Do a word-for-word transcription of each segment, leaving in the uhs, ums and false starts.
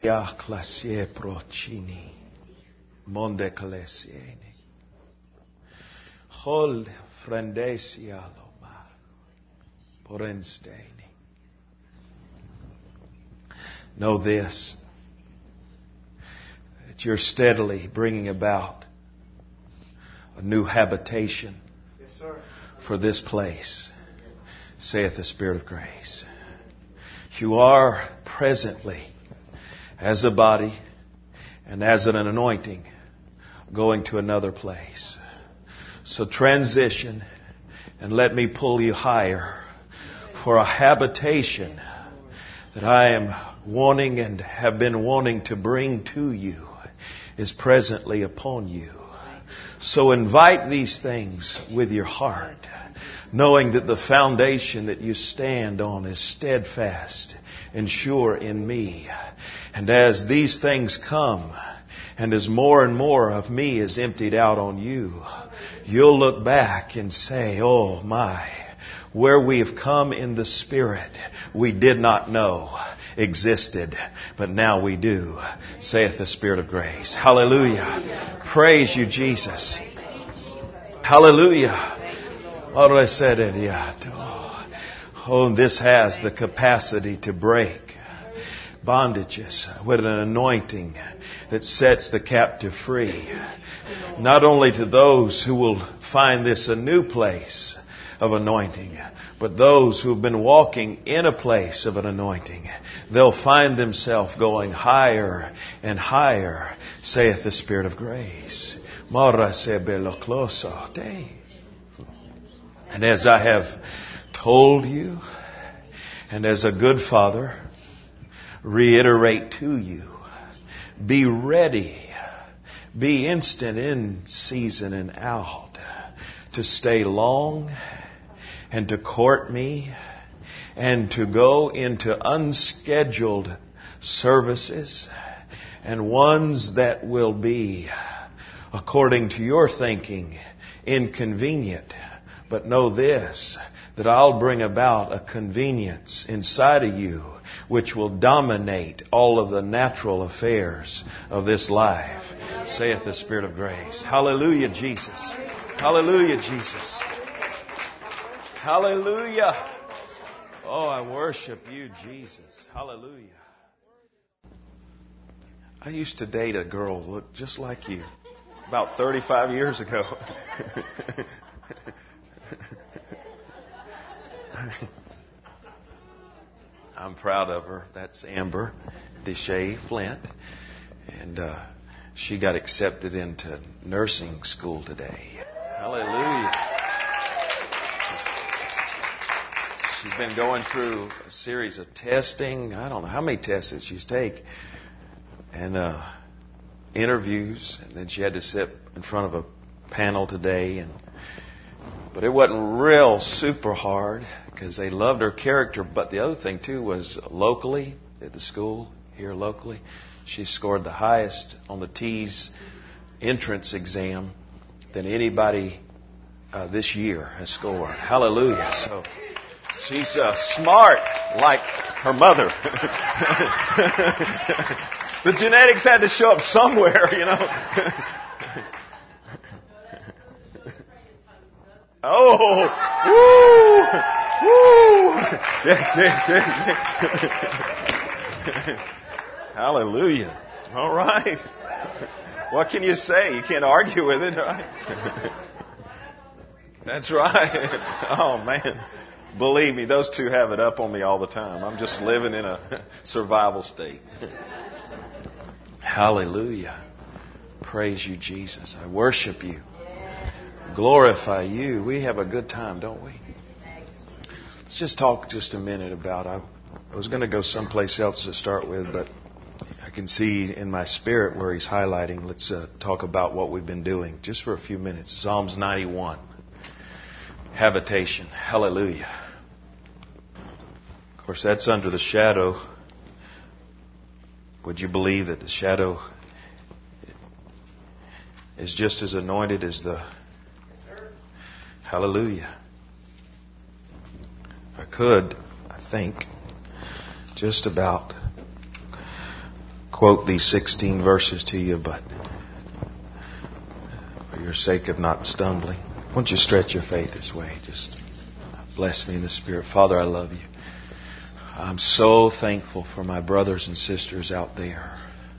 clasie procini. Monde calesieni. Hol frendesia loma. Porensteni. Know this, that you're steadily bringing about a new habitation Yes, sir. for this place, saith the Spirit of grace. You are presently, as a body and as an anointing, going to another place. So transition and let me pull you higher for a habitation that I am wanting and have been wanting to bring to you is presently upon you. So invite these things with your heart, knowing that the foundation that you stand on is steadfast and sure in me. And as these things come, and as more and more of me is emptied out on you, you'll look back and say, oh my, where we have come in the Spirit, we did not know existed, but now we do, saith the Spirit of grace. Hallelujah. Praise you, Jesus. Hallelujah. Oh, this has the capacity to break bondages with an anointing that sets the captive free. Not only to those who will find this a new place of anointing, but those who have been walking in a place of an anointing, they'll find themselves going higher and higher, saith the Spirit of grace. And as I have told you, and as a good father, reiterate to you, be ready, be instant in season and out, to stay long and to court me and to go into unscheduled services and ones that will be, according to your thinking, inconvenient. But know this, that I'll bring about a convenience inside of you which will dominate all of the natural affairs of this life, saith the Spirit of grace. Hallelujah, Jesus. Hallelujah, Jesus. Hallelujah. Oh, I worship you, Jesus. Hallelujah. I used to date a girl who looked just like you about thirty-five years ago. I'm proud of her. That's Amber Deshay Flint. And uh, she got accepted into nursing school today. Hallelujah. She's been going through a series of testing. I don't know how many tests that she's take. And uh, interviews. And then she had to sit in front of a panel today. And But it wasn't real super hard because they loved her character. But the other thing, too, was locally at the school, here locally, she scored the highest on the T's entrance exam than anybody uh, this year has scored. Hallelujah. So she's uh, smart like her mother. The genetics had to show up somewhere, you know. Oh, woo, woo. Yeah, yeah, yeah. Hallelujah. All right. What can you say? You can't argue with it, right? That's right. Oh, man. Believe me, those two have it up on me all the time. I'm just living in a survival state. Hallelujah. Praise you, Jesus. I worship you. Glorify you. We have a good time, don't we? Let's just talk just a minute about, I, I was going to go someplace else to start with, but I can see in my spirit where he's highlighting. Let's uh, talk about what we've been doing just for a few minutes. Psalms ninety-one. Habitation. Hallelujah. Of course, that's under the shadow. Would you believe that the shadow is just as anointed as the... Hallelujah. I could, I think, just about quote these sixteen verses to you, but for your sake of not stumbling, won't you stretch your faith this way? Just bless me in the Spirit. Father, I love you. I'm so thankful for my brothers and sisters out there.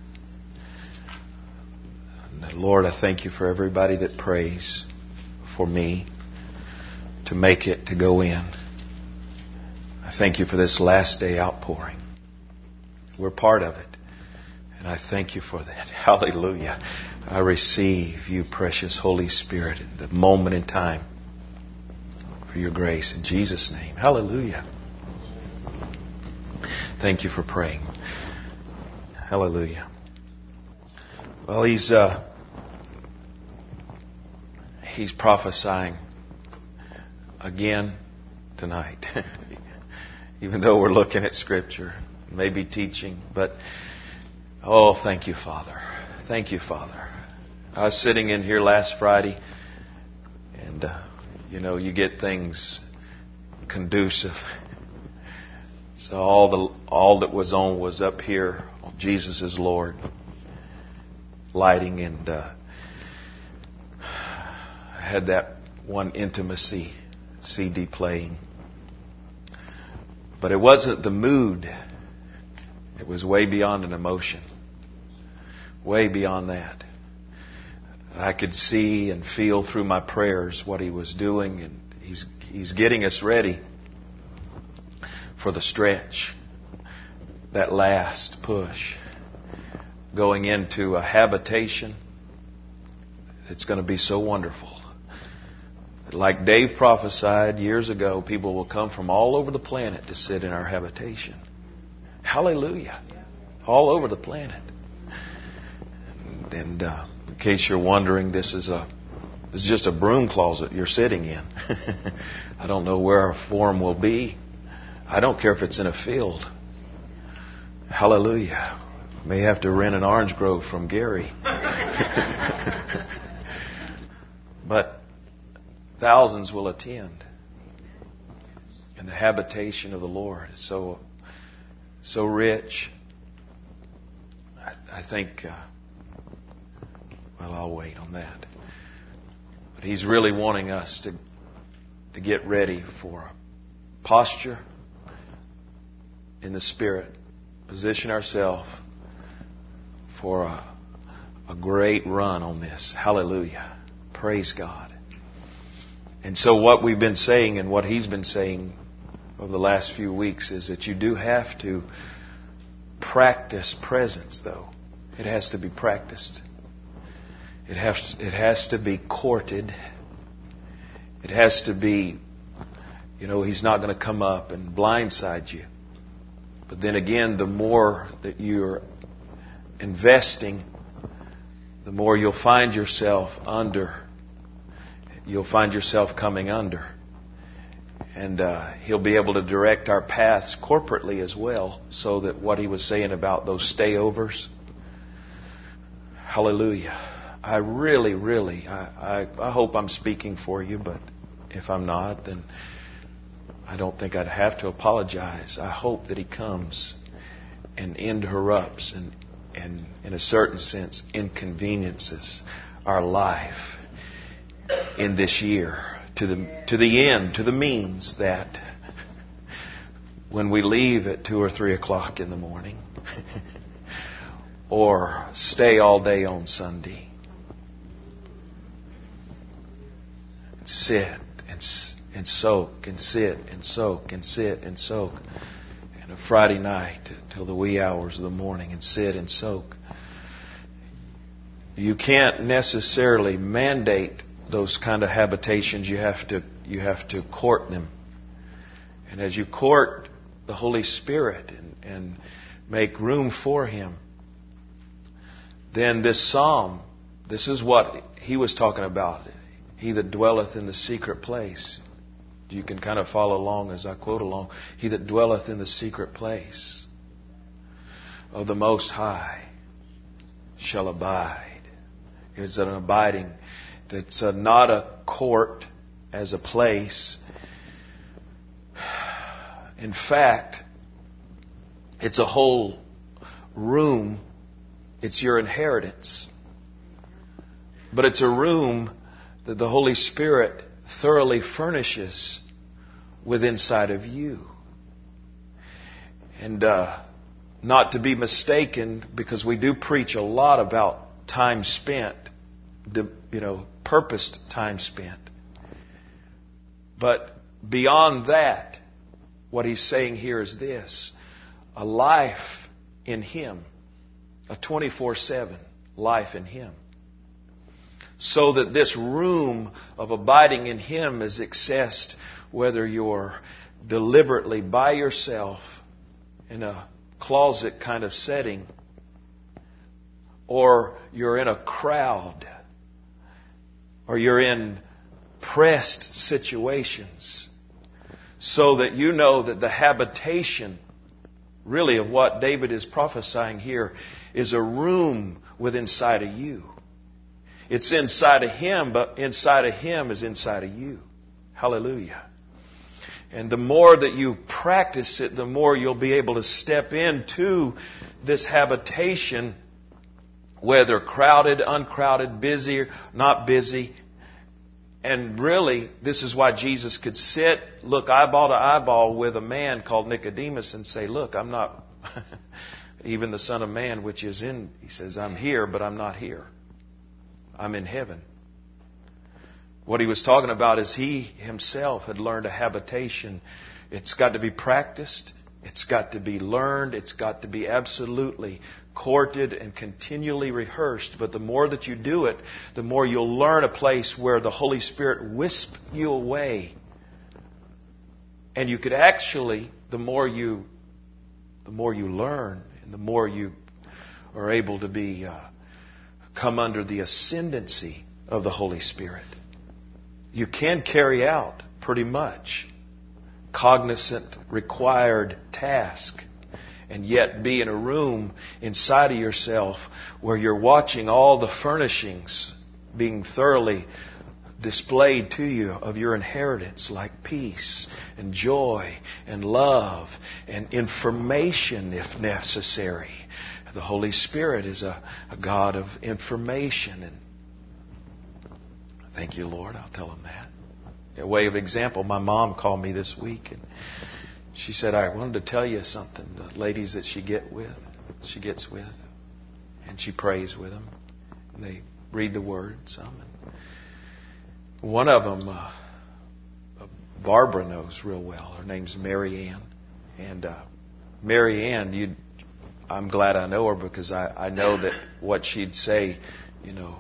And Lord, I thank you for everybody that prays for me to make it, to go in. I thank you for this last day outpouring. We're part of it. And I thank you for that. Hallelujah. I receive you, precious Holy Spirit, at the moment in time for your grace. In Jesus' name. Hallelujah. Thank you for praying. Hallelujah. Well, he's uh, he's prophesying again tonight. Even though we're looking at Scripture, maybe teaching, but oh, thank you, Father. Thank you, Father. I was sitting in here last Friday, and uh, you know, you get things conducive. So all the all that was on was up here on Jesus is Lord, lighting, and uh, I had that one intimacy C D playing. But it wasn't the mood. It was way beyond an emotion. Way beyond that. I could see and feel through my prayers what He was doing, and He's He's getting us ready for the stretch. That last push. Going into a habitation. It's going to be so wonderful. Like Dave prophesied years ago, people will come from all over the planet to sit in our habitation. Hallelujah. All over the planet. And uh, in case you're wondering, this is a this is just a broom closet you're sitting in. I don't know where our forum will be. I don't care if it's in a field. Hallelujah. May have to rent an orange grove from Gary. But thousands will attend. And the habitation of the Lord is so, so rich. I, I think, uh, well, I'll wait on that. But He's really wanting us to, to get ready for a posture in the Spirit. Position ourselves for a, a great run on this. Hallelujah. Praise God. And so what we've been saying and what He's been saying over the last few weeks is that you do have to practice presence, though. It has to be practiced. It has, it has to be courted. It has to be, you know, He's not going to come up and blindside you. But then again, the more that you're investing, the more you'll find yourself under. You'll find yourself coming under. And uh, He'll be able to direct our paths corporately as well, so that what He was saying about those stayovers, hallelujah. I really, really, I, I, I hope I'm speaking for you, but if I'm not, then I don't think I'd have to apologize. I hope that He comes and interrupts and, and in a certain sense, inconveniences our life in this year to the to the end, to the means that when we leave at two or three o'clock in the morning or stay all day on Sunday, sit and and soak and sit and soak and sit and soak, and a Friday night till the wee hours of the morning and sit and soak. You can't necessarily mandate those kind of habitations. You have to you have to court them. And as you court the Holy Spirit and, and make room for Him, then this psalm, this is what he was talking about. He that dwelleth in the secret place. You can kind of follow along as I quote along. He that dwelleth in the secret place of the Most High shall abide. It's an abiding. It's a, not a court as a place. In fact, it's a whole room It's your inheritance. But it's a room that the Holy Spirit thoroughly furnishes with inside of you. And uh, not to be mistaken, because we do preach a lot about time spent, you know, purposed time spent. But beyond that, what he's saying here is this: a life in Him, a twenty-four seven life in Him. So that this room of abiding in Him is accessed whether you're deliberately by yourself in a closet kind of setting, or you're in a crowd, or you're in pressed situations, so that you know that the habitation really of what David is prophesying here is a room within inside of you. It's inside of Him, but inside of Him is inside of you. Hallelujah. And the more that you practice it, the more you'll be able to step into this habitation, whether crowded, uncrowded, busy, not busy. And really, this is why Jesus could sit, look eyeball to eyeball with a man called Nicodemus and say, look, I'm not even the Son of Man, which is in, he says, I'm here, but I'm not here. I'm in heaven. What he was talking about is he himself had learned a habitation. It's got to be practiced. It's got to be learned. It's got to be absolutely courted and continually rehearsed. But the more that you do it, the more you'll learn a place where the Holy Spirit wisps you away. And you could actually, the more you, the more you learn, and the more you are able to be uh, come under the ascendancy of the Holy Spirit, you can carry out pretty much cognizant, required task, and yet be in a room inside of yourself where you're watching all the furnishings being thoroughly displayed to you of your inheritance, like peace and joy and love and information if necessary. The Holy Spirit is a, a God of information. And thank you, Lord. I'll tell Him that. A way of example, my mom called me this week and she said, I wanted to tell you something. The ladies that she get with, she gets with, and she prays with them. And they read the Word some. And one of them, uh, Barbara knows real well. Her name's Mary Ann. And uh, Mary Ann, you, I'm glad I know her because I, I know that what she'd say, you know,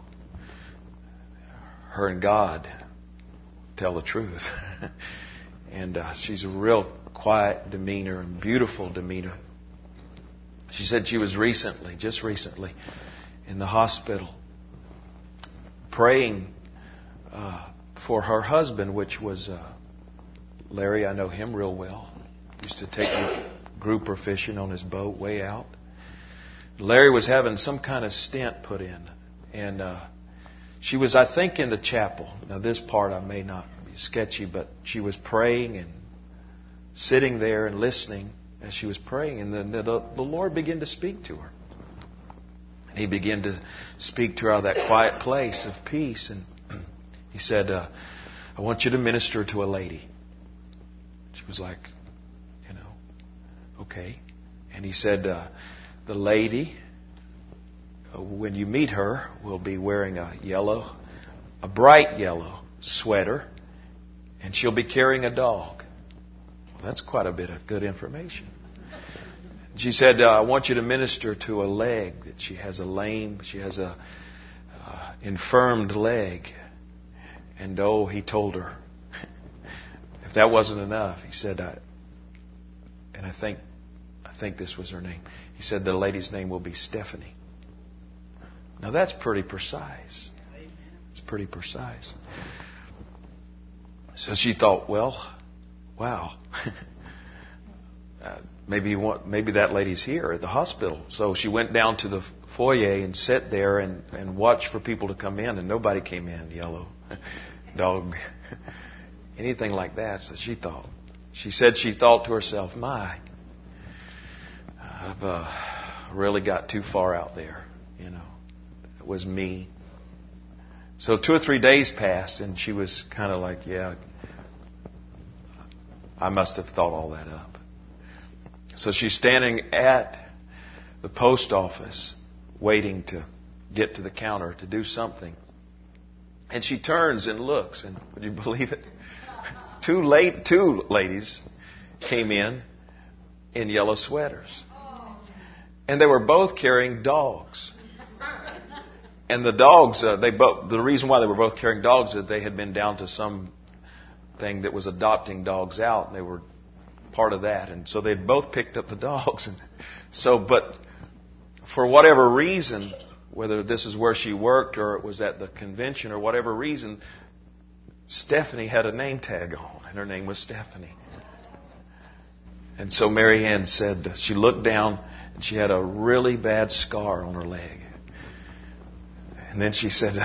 her and God tell the truth. And uh, she's a real quiet demeanor and beautiful demeanor. She said she was recently, just recently, in the hospital praying uh, for her husband, which was uh, Larry. I know him real well. Used to take a grouper fishing on his boat way out. Larry was having some kind of stent put in. And uh, she was, I think, in the chapel. Now, this part I may not be sketchy, but she was praying and sitting there and listening as she was praying. And then the, the Lord began to speak to her. He began to speak to her out of that quiet place of peace. And He said, uh, I want you to minister to a lady. She was like, you know, okay. And He said, uh, the lady, uh, when you meet her, will be wearing a yellow, a bright yellow sweater, and she'll be carrying a dog. Well, that's quite a bit of good information. She said, uh, I want you to minister to a leg, that she has a lame, she has a uh, infirmed leg. And oh, he told her, if that wasn't enough, he said, I, and I think, I think this was her name. He said the lady's name will be Stephanie. Now that's pretty precise. It's pretty precise. So she thought, well, wow. uh, maybe you want, maybe that lady's here at the hospital. So she went down to the foyer and sat there and, and watched for people to come in, and nobody came in. Yellow dog, anything like that. So she thought. She said she thought to herself, my, I've uh, really got too far out there. You know, it was me. So two or three days passed, and she was kind of like, yeah, I must have thought all that up. So she's standing at the post office waiting to get to the counter to do something. And she turns and looks, and would you believe it? Two late, two ladies came in in yellow sweaters. And they were both carrying dogs. And the dogs, uh, they both, the reason why they were both carrying dogs is they had been down to some thing that was adopting dogs out, and they were part of that. And so they'd both picked up the dogs. And so, but for whatever reason, whether this is where she worked or it was at the convention or whatever reason, Stephanie had a name tag on, and her name was Stephanie. And so Mary Ann said, she looked down, and she had a really bad scar on her leg. And then she said,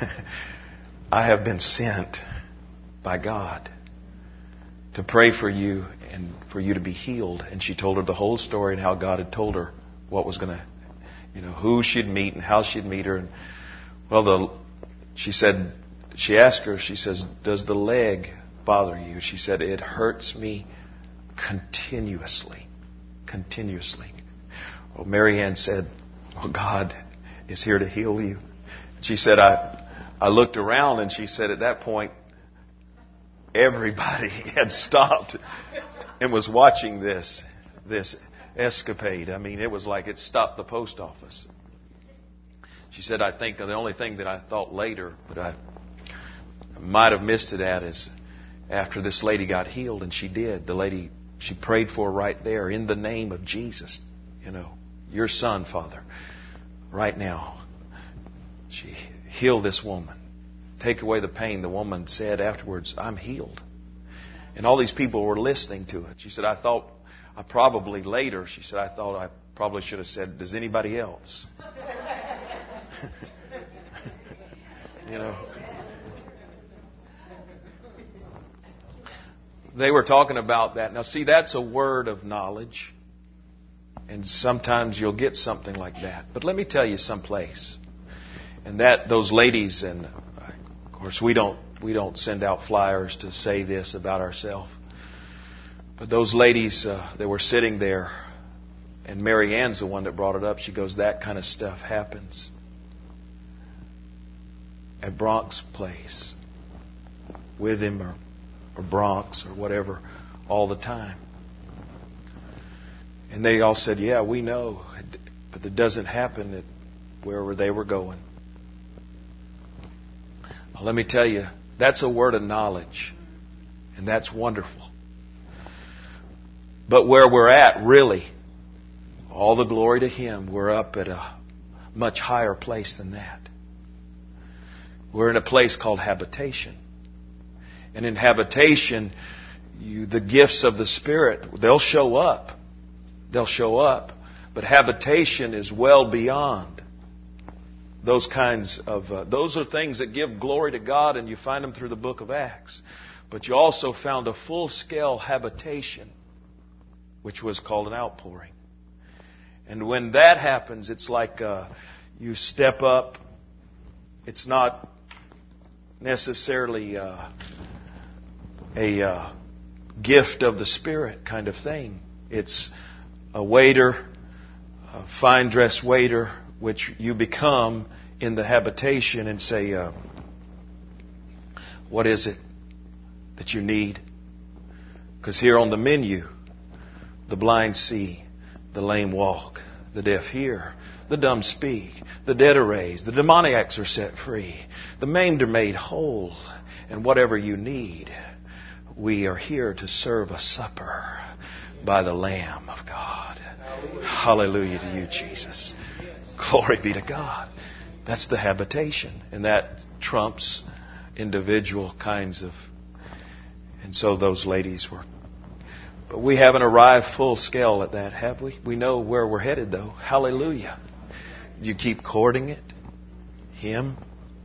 I have been sent by God to pray for you and for you to be healed. And she told her the whole story and how God had told her what was going to, you know, who she'd meet and how she'd meet her. And well, the, she said, she asked her, she says, does the leg bother you? She said, it hurts me continuously, continuously. Well, Mary Ann said, well, God is here to heal you. She said, I, I looked around, and she said at that point, everybody had stopped and was watching this, this escapade. I mean, it was like it stopped the post office. She said, I think the only thing that I thought later, but I might have missed it at, is after this lady got healed, and she did. The lady, she prayed for her right there in the name of Jesus. You know, your son, Father, right now. She healed this woman. Take away the pain. The woman said afterwards, I'm healed. And all these people were listening to it. She said, I thought, I probably later, she said, I thought I probably should have said, does anybody else? You know. They were talking about that. Now, see, that's a word of knowledge. And sometimes you'll get something like that. But let me tell you someplace. And that those ladies, and of course we don't we don't send out flyers to say this about ourselves. But those ladies, uh, they were sitting there, and Mary Ann's the one that brought it up. She goes, that kind of stuff happens at Brock's place with him, or, or Bronx, or whatever, all the time. And they all said, yeah, we know, but it doesn't happen at wherever they were going. Well, let me tell you, that's a word of knowledge, and that's wonderful. But where we're at, really, all the glory to Him, we're up at a much higher place than that. We're in a place called habitation. And in habitation, you, the gifts of the Spirit, they'll show up. They'll show up. But habitation is well beyond those kinds of, uh, those are things that give glory to God, and you find them through the book of Acts. But you also found a full-scale habitation, which was called an outpouring. And when that happens, it's like uh, you step up. It's not necessarily uh, a uh, gift of the Spirit kind of thing. It's a waiter, a fine-dressed waiter, which you become in the habitation, and say, uh, what is it that you need? Because here on the menu, the blind see, the lame walk, the deaf hear, the dumb speak, the dead are raised, the demoniacs are set free, the maimed are made whole, and whatever you need, we are here to serve a supper by the Lamb of God. Hallelujah to you, Jesus. Glory be to God. That's the habitation. And that trumps individual kinds of... And so those ladies were... But we haven't arrived full scale at that, have we? We know where we're headed, though. Hallelujah. You keep courting it. Him.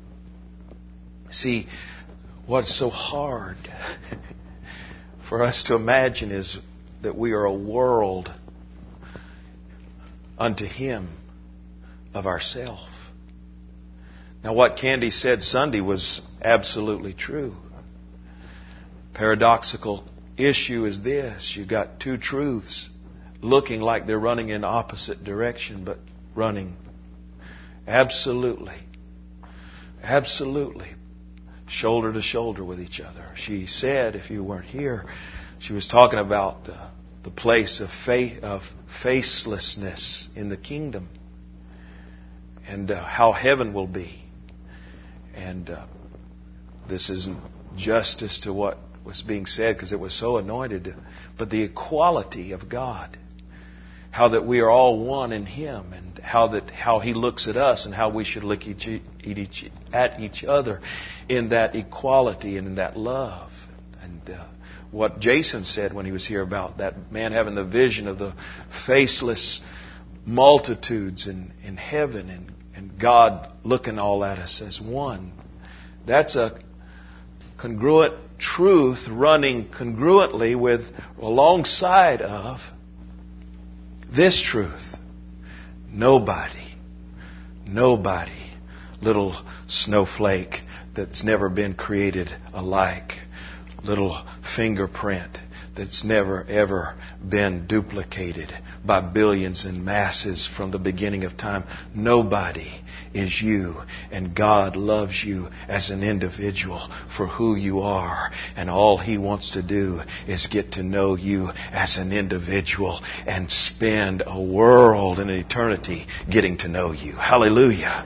See, what's so hard for us to imagine is that we are a world unto Him, of ourself. Now, what Candy said Sunday was absolutely true. Paradoxical issue is this. You've got two truths looking like they're running in opposite direction, but running absolutely, absolutely shoulder to shoulder with each other. She said, if you weren't here, she was talking about uh, the place of faith, of facelessness in the kingdom, and uh, how heaven will be. And uh, this isn't justice to what was being said because it was so anointed, but the equality of God, how that we are all one in Him, and how that how He looks at us, and how we should look each, each, at each other in that equality and in that love. And uh, what Jason said when he was here about that man having the vision of the faceless multitudes in, in heaven, and, and God looking all at us as one. That's a congruent truth running congruently with, alongside of this truth. Nobody, nobody, little snowflake that's never been created alike, little fingerprint that's never ever been duplicated by billions and masses from the beginning of time. Nobody is you, and God loves you as an individual for who you are, and all He wants to do is get to know you as an individual and spend a world and an eternity getting to know you. Hallelujah.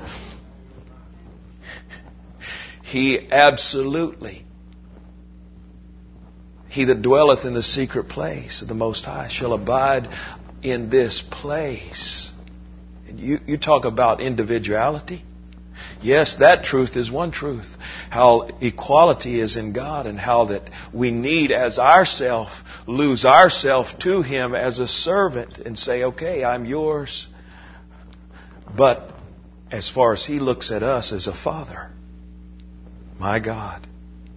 He absolutely, He that dwelleth in the secret place of the Most High shall abide in this place. And you, you talk about individuality. Yes, that truth is one truth. How equality is in God, and how that we need as ourself, lose ourself to Him as a servant and say, okay, I'm yours. But as far as He looks at us as a Father, my God,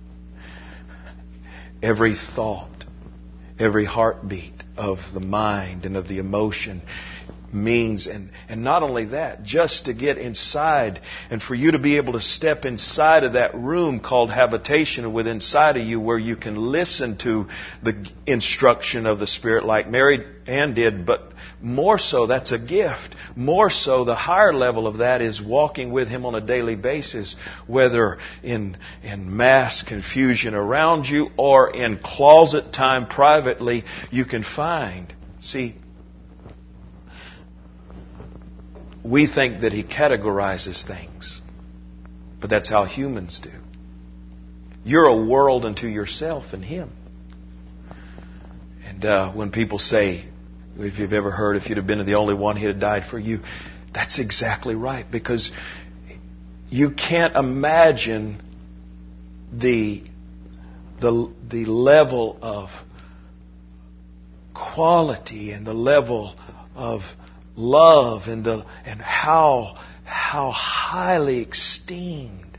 every thought, every heartbeat of the mind and of the emotion means, and, and not only that, just to get inside and for you to be able to step inside of that room called habitation within inside of you, where you can listen to the instruction of the Spirit like Mary Ann did. But more so, that's a gift. More so, the higher level of that is walking with Him on a daily basis, whether in, in mass confusion around you or in closet time privately, you can find. See, we think that He categorizes things, but that's how humans do. You're a world unto yourself in Him. And uh, when people say, if you've ever heard, if you'd have been the only one, He'd have died for you, that's exactly right. Because you can't imagine the the the level of quality and the level of love and the and how how highly esteemed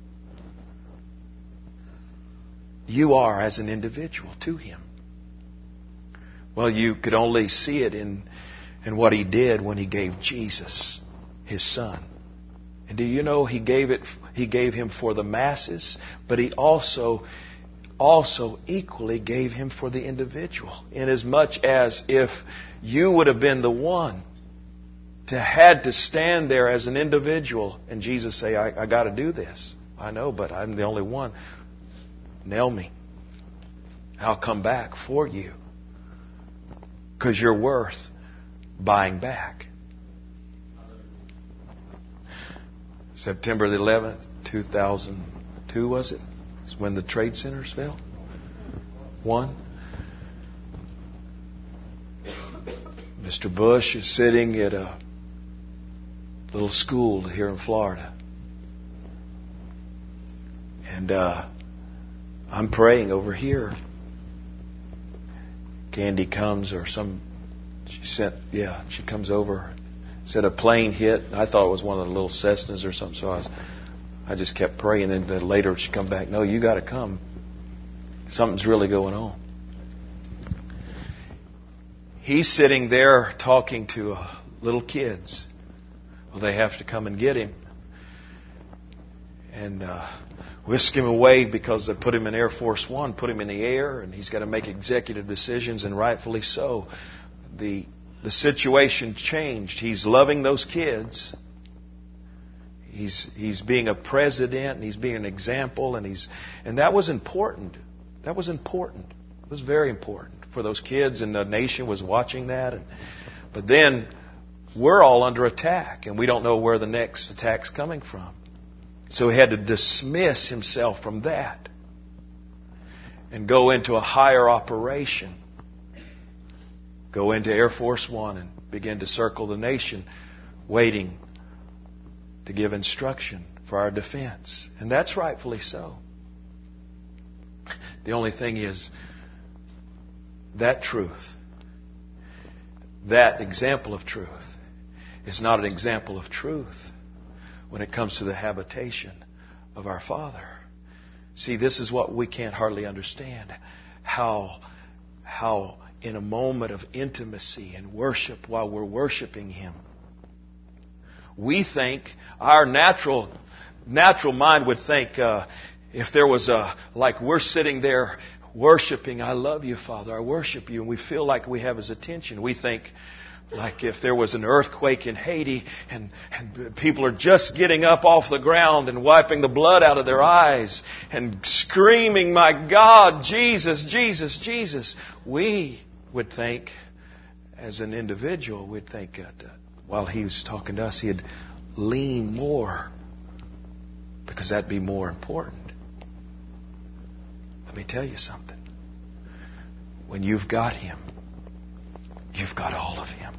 you are as an individual to Him. Well, you could only see it in in what He did when He gave Jesus, His Son. And do you know He gave it He gave Him for the masses, but He also also equally gave Him for the individual, inasmuch as if you would have been the one to had to stand there as an individual and Jesus say, I, I got to do this. I know, but I'm the only one. Nail me. I'll come back for you. Because you're worth buying back. September the eleventh, two thousand two, was it? It's when the trade centers fell. One. Mister Bush is sitting at a little school here in Florida. And uh, I'm praying over here. Candy comes, or some, she sent, yeah, she comes over, said a plane hit. I thought it was one of the little Cessnas or something, so I was, I just kept praying. And then later she come back, no, you got to come. Something's really going on. He's sitting there talking to uh, little kids Well, they have to come and get him and uh, whisk him away because they put him in Air Force One, put him in the air, and he's got to make executive decisions, and rightfully so. The the situation changed. He's loving those kids. He's he's being a president, and he's being an example, and he's and that was important. That was important. It was very important for those kids, and the nation was watching that. And, but then we're all under attack, and we don't know where the next attack's coming from. So he had to dismiss himself from that and go into a higher operation. Go into Air Force One and begin to circle the nation, waiting to give instruction for our defense. And that's rightfully so. The only thing is, that truth, that example of truth, is not an example of truth when it comes to the habitation of our Father. See, this is what we can't hardly understand. How, how in a moment of intimacy and worship, while we're worshiping Him, we think, our natural natural mind would think, uh, if there was a, like we're sitting there worshiping, I love you, Father, I worship you, and we feel like we have His attention. We think, like if there was an earthquake in Haiti and, and people are just getting up off the ground and wiping the blood out of their eyes and screaming, my God, Jesus, Jesus, Jesus. We would think, as an individual, we'd think that uh, while He was talking to us, He'd lean more because that'd be more important. Let me tell you something. When you've got Him, you've got all of Him.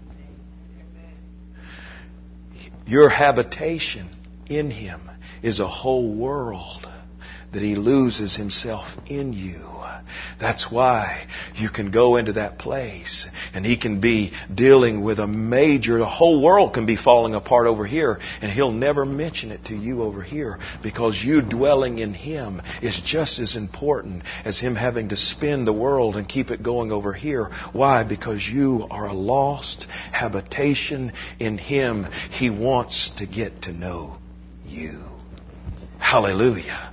Your habitation in Him is a whole world that He loses Himself in you. That's why you can go into that place and He can be dealing with a major, the whole world can be falling apart over here, and He'll never mention it to you over here, because you dwelling in Him is just as important as Him having to spin the world and keep it going over here. Why? Because you are a lost habitation in Him. He wants to get to know you. Hallelujah.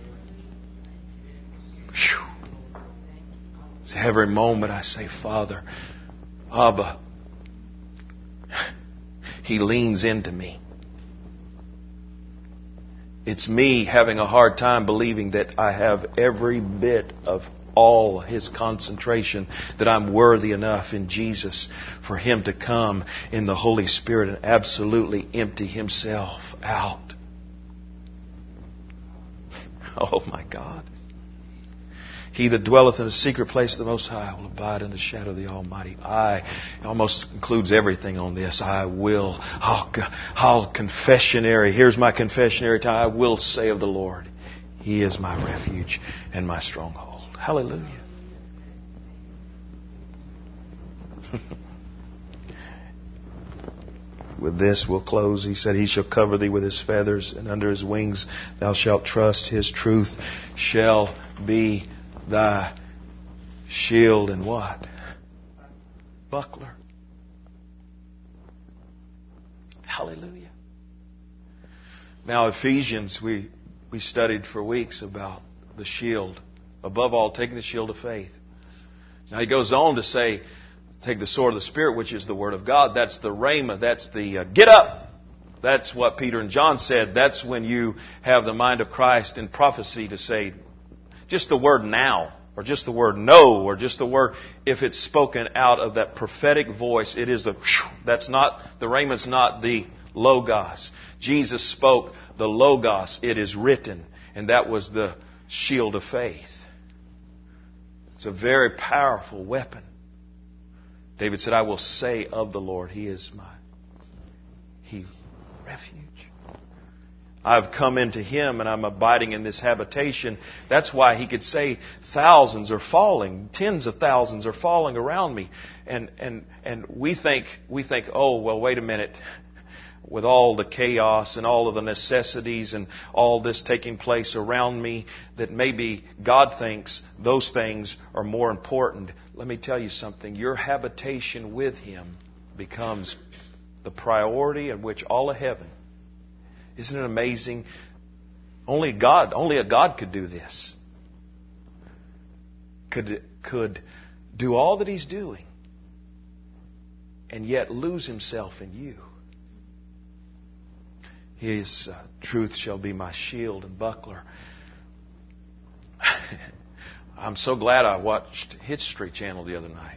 Whew. Every moment I say, Father, Abba, He leans into me. It's me having a hard time believing that I have every bit of all His concentration, that I'm worthy enough in Jesus for Him to come in the Holy Spirit and absolutely empty Himself out. Oh my God. He that dwelleth in the secret place of the Most High will abide in the shadow of the Almighty. I almost includes everything on this. I will. I'll, I'll confessionary. Here's my confessionary time. I will say of the Lord, He is my refuge and my stronghold. Hallelujah. With this we'll close. He said, He shall cover thee with His feathers, and under His wings thou shalt trust. His truth shall be thy shield and what? Buckler. Hallelujah. Now, Ephesians, we, we studied for weeks about the shield. Above all, taking the shield of faith. Now, he goes on to say, take the sword of the Spirit, which is the Word of God. That's the rhema. That's the uh, get up. That's what Peter and John said. That's when you have the mind of Christ in prophecy to say, just the word now, or just the word no, or just the word, if it's spoken out of that prophetic voice, it is a, that's not, the rhema's not the logos. Jesus spoke the logos, it is written, and that was the shield of faith. It's a very powerful weapon. David said, I will say of the Lord, He is my He refuge. I've come into Him and I'm abiding in this habitation. That's why he could say thousands are falling, tens of thousands are falling around me. And and and we think we think, oh well, wait a minute. With all the chaos and all of the necessities and all this taking place around me, that maybe God thinks those things are more important. Let me tell you something. Your habitation with Him becomes the priority in which all of heaven. Isn't it amazing? Only God, only a God could do this. Could, could do all that He's doing and yet lose Himself in you. His uh, truth shall be my shield and buckler. I'm so glad I watched History Channel the other night.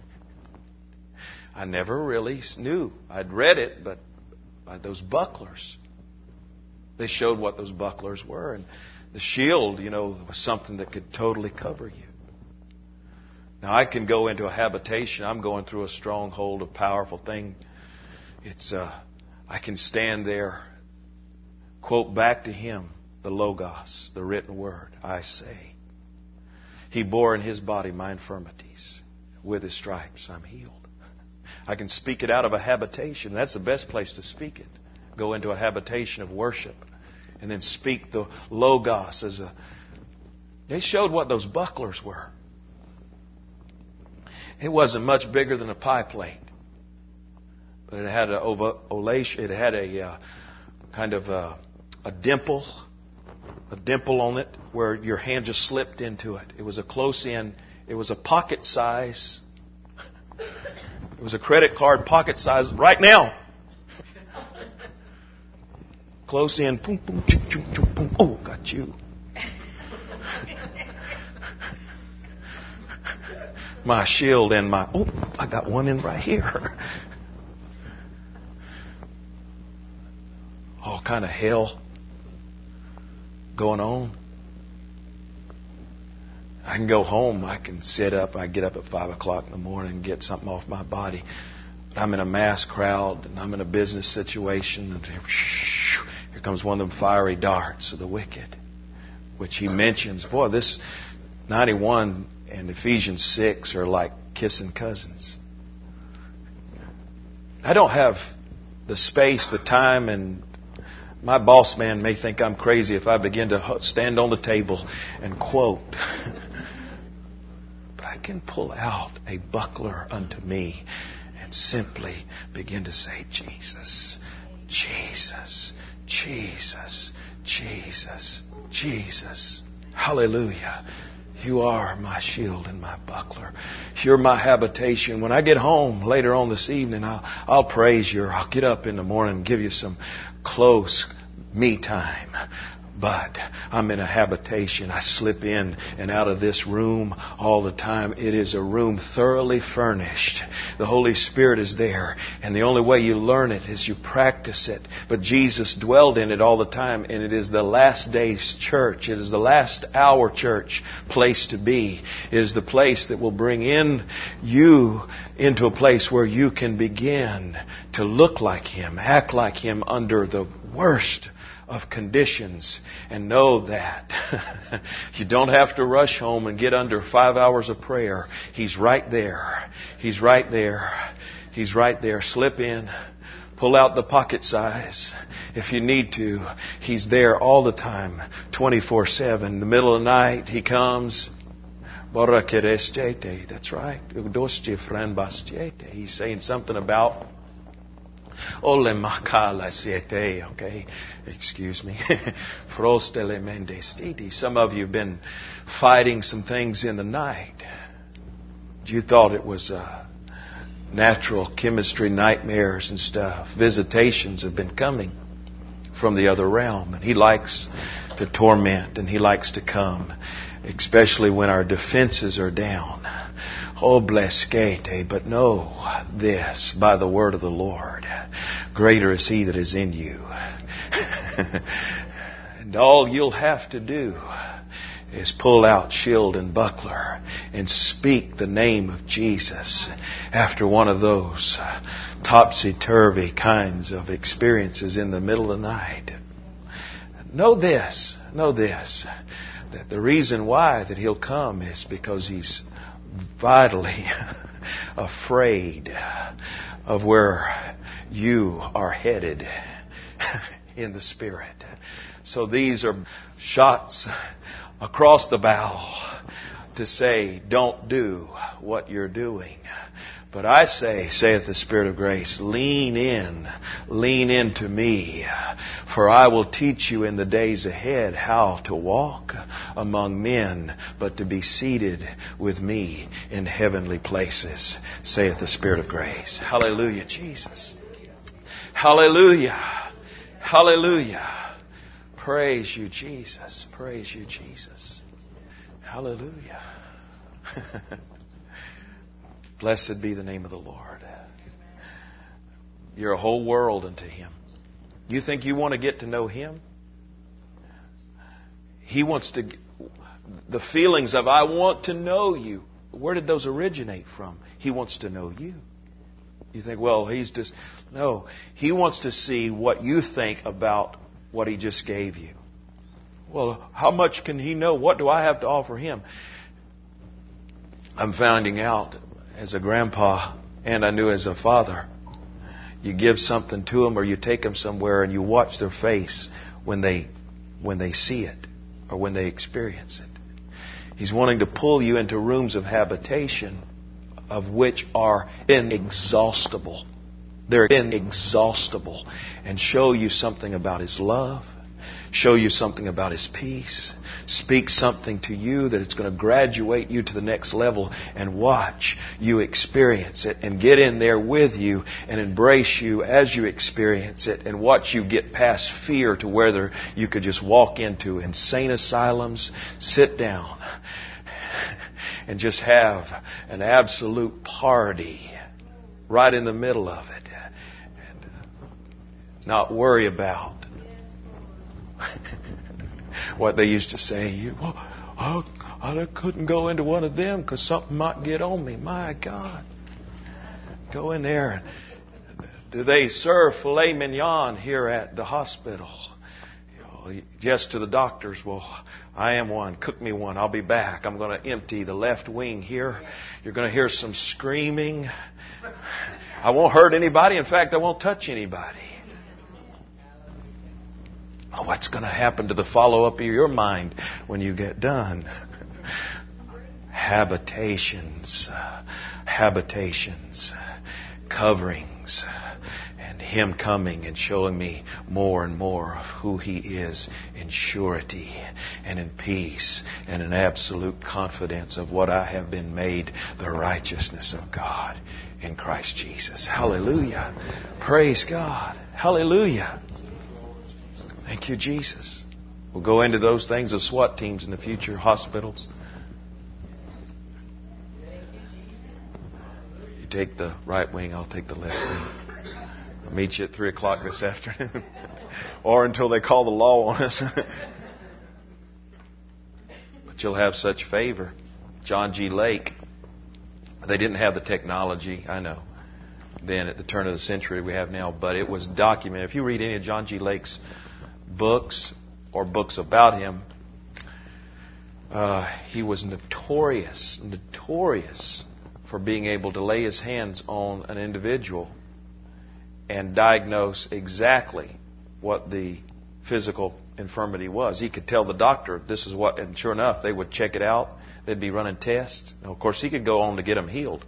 I never really knew. I'd read it, but by those bucklers. They showed what those bucklers were. And the shield, you know, was something that could totally cover you. Now, I can go into a habitation. I'm going through a stronghold, a powerful thing. It's, uh, I can stand there, quote back to Him, the Logos, the written word, I say. He bore in His body my infirmities. With His stripes, I'm healed. I can speak it out of a habitation. That's the best place to speak it. Go into a habitation of worship and then speak the Logos as a... They showed what those bucklers were. It wasn't much bigger than a pie plate, but it had a ovation. It had a uh, kind of a, a dimple, a dimple on it where your hand just slipped into it. It was a close in. It was a pocket size. It was a credit card pocket size right now. Close in. Boom, boom, choo, choo, choo, boom. Oh, got you. My shield and my... Oh, I got one in right here. All kind of hell going on. I can go home. I can sit up. I get up at five o'clock in the morning and get something off my body. But I'm in a mass crowd and I'm in a business situation. And here comes one of them fiery darts of the wicked, which he mentions. Boy, this ninety-one and Ephesians six are like kissing cousins. I don't have the space, the time, and my boss man may think I'm crazy if I begin to stand on the table and quote. But I can pull out a buckler unto me and simply begin to say, Jesus, Jesus, Jesus, Jesus, Jesus. Hallelujah. You are my shield and my buckler. You're my habitation. When I get home later on this evening, I'll, I'll praise you. Or I'll get up in the morning and give you some close me time. But I'm in a habitation. I slip in and out of this room all the time. It is a room thoroughly furnished. The Holy Spirit is there. And the only way you learn it is you practice it. But Jesus dwelled in it all the time. And it is the last days church. It is the last hour church place to be. It is the place that will bring in you into a place where you can begin to look like Him, act like Him under the worst of conditions, and know that you don't have to rush home and get under five hours of prayer. He's right there. He's right there. He's right there. Slip in. Pull out the pocket size if you need to. He's there all the time, twenty-four seven. In the middle of the night, He comes. That's right. He's saying something about Ole makala siete, okay? Excuse me. Frostele mendestiti. Some of you have been fighting some things in the night. You thought it was uh, natural chemistry nightmares and stuff. Visitations have been coming from the other realm. And He likes to torment and He likes to come, especially when our defenses are down. Oh, bleskete, but know this by the word of the Lord. Greater is He that is in you. And all you'll have to do is pull out shield and buckler and speak the name of Jesus after one of those topsy-turvy kinds of experiences in the middle of the night. Know this, know this, that the reason why that He'll come is because He's vitally afraid of where you are headed in the Spirit. So these are shots across the bow to say, don't do what you're doing. But I say, saith the Spirit of grace, lean in, lean into me, for I will teach you in the days ahead how to walk among men, but to be seated with me in heavenly places, saith the Spirit of grace. Hallelujah, Jesus. Hallelujah. Hallelujah. Praise you, Jesus. Praise you, Jesus. Hallelujah. Blessed be the name of the Lord. You're a whole world unto Him. You think you want to get to know Him? He wants to... The feelings of, I want to know you. Where did those originate from? He wants to know you. You think, well, He's just... No. He wants to see what you think about what He just gave you. Well, how much can He know? What do I have to offer Him? I'm finding out as a grandpa, and I knew as a father, you give something to them or you take them somewhere and you watch their face when they when they see it or when they experience it. He's wanting to pull you into rooms of habitation of which are inexhaustible. They're inexhaustible, and show you something about His love, show you something about His peace, speak something to you that it's going to graduate you to the next level, and watch you experience it and get in there with you and embrace you as you experience it, and watch you get past fear to whether you could just walk into insane asylums, sit down, and just have an absolute party right in the middle of it, and not worry about what they used to say. You, well, I, I couldn't go into one of them because something might get on me. My God. Go in there. Do they serve filet mignon here at the hospital? You know, yes, to the doctors. Well, I am one. Cook me one. I'll be back. I'm going to empty the left wing here. You're going to hear some screaming. I won't hurt anybody. In fact, I won't touch anybody. Oh, what's going to happen to the follow-up of your mind when you get done? Habitations, habitations, coverings, and Him coming and showing me more and more of who He is in surety and in peace and in absolute confidence of what I have been made, the righteousness of God in Christ Jesus. Hallelujah. Praise God. Hallelujah. Thank you, Jesus. We'll go into those things of SWAT teams in the future, hospitals. You take the right wing, I'll take the left wing. I'll meet you at three o'clock this afternoon. Or until they call the law on us. But you'll have such favor. John G. Lake, they didn't have the technology, I know, then at the turn of the century we have now, but it was documented. If you read any of John G. Lake's books or books about him, uh, he was notorious, notorious for being able to lay his hands on an individual and diagnose exactly what the physical infirmity was. He could tell the doctor this is what, and sure enough, they would check it out. They'd be running tests. And of course, he could go on to get them healed.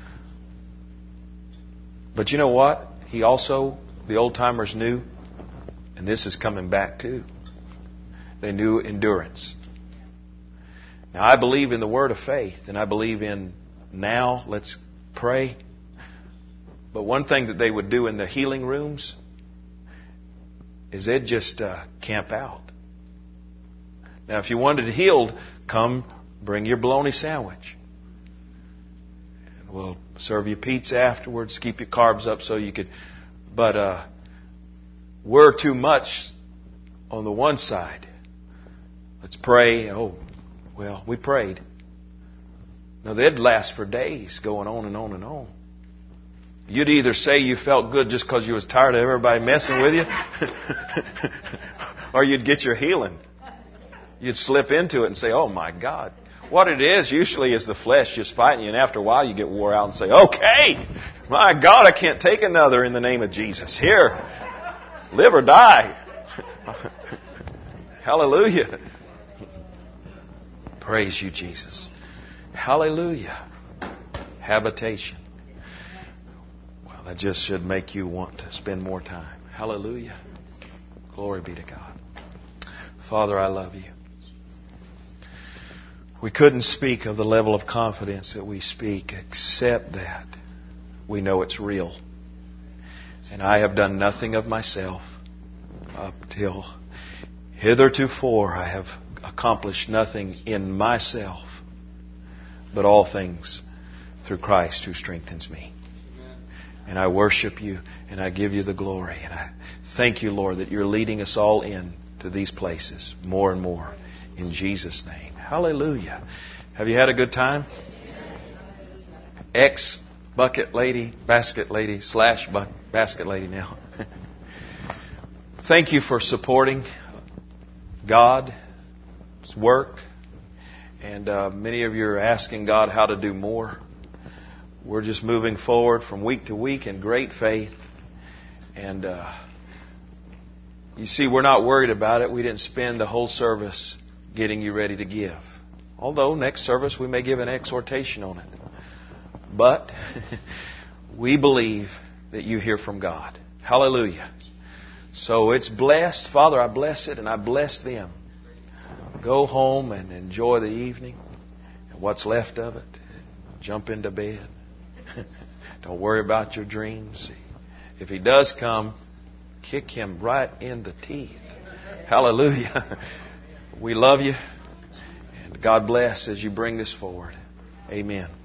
But you know what? He also, the old timers knew, and this is coming back too, they knew endurance. Now, I believe in the word of faith, and I believe in now, let's pray. But one thing that they would do in the healing rooms is they'd just uh, camp out. Now, if you wanted it healed, come bring your bologna sandwich. And we'll serve you pizza afterwards, keep your carbs up so you could... But uh, we're too much on the one side. Let's pray. Oh, well, we prayed. Now, they'd last for days, going on and on and on. You'd either say you felt good just because you was tired of everybody messing with you, or you'd get your healing. You'd slip into it and say, oh, my God. What it is usually is the flesh just fighting you, and after a while you get wore out and say, okay, my God, I can't take another in the name of Jesus. Here, live or die. Hallelujah. Praise you, Jesus. Hallelujah. Habitation. that just should make you want to spend more time. Hallelujah. Glory be to God. Father, I love you. We couldn't speak of the level of confidence that we speak except that we know it's real. And I have done nothing of myself up till hithertofore. I have accomplished nothing in myself, but all things through Christ who strengthens me. And I worship you and I give you the glory. And I thank you, Lord, that you're leading us all in to these places more and more. In Jesus' name. Hallelujah. Have you had a good time? Ex bucket lady, basket lady, slash bu- basket lady now. Thank you for supporting God's work. And uh, many of you are asking God how to do more. We're just moving forward from week to week in great faith. And uh, you see, we're not worried about it. We didn't spend the whole service getting you ready to give. Although next service we may give an exhortation on it. But we believe that you hear from God. Hallelujah. So it's blessed. Father, I bless it and I bless them. Go home and enjoy the evening and what's left of it. Jump into bed. Don't worry about your dreams. If he does come, kick him right in the teeth. Hallelujah. We love you. And God bless as you bring this forward. Amen.